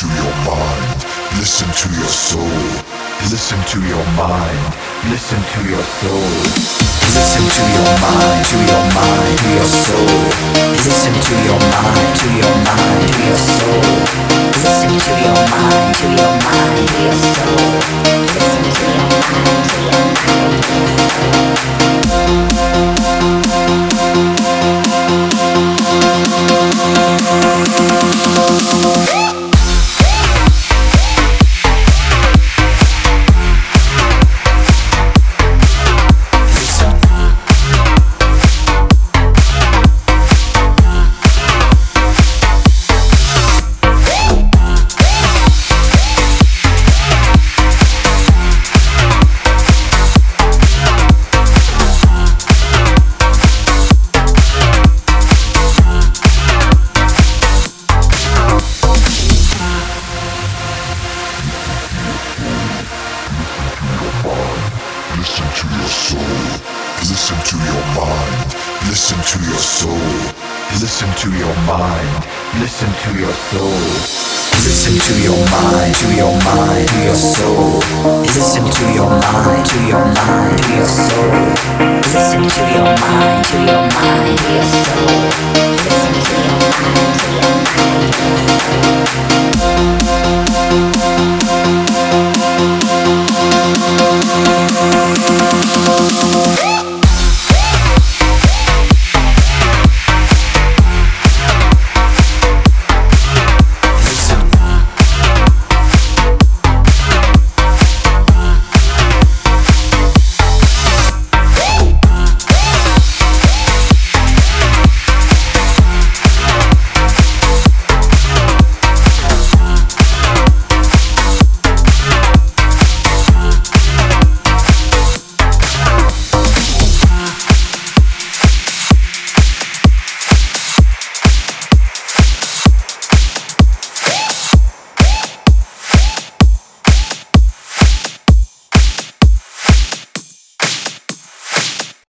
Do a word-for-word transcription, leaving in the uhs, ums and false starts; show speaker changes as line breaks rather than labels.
to your mind, listen to your soul. Listen to your mind, listen to your soul. Listen to your mind, to your mind, to your soul. Listen to your mind, to your mind, to your soul. Listen to your mind, to your mind, to your soul. Listen to your mind, to your mind, to your soul. Listen to your soul. Listen to your mind. Listen to your soul. Listen to your mind. Listen to your soul. Listen to your mind, to your mind, to your soul. Listen to your mind, to your mind, to your soul. Listen to your mind, to your mind, to your soul. Listen to your mind, to your mind, to your soul.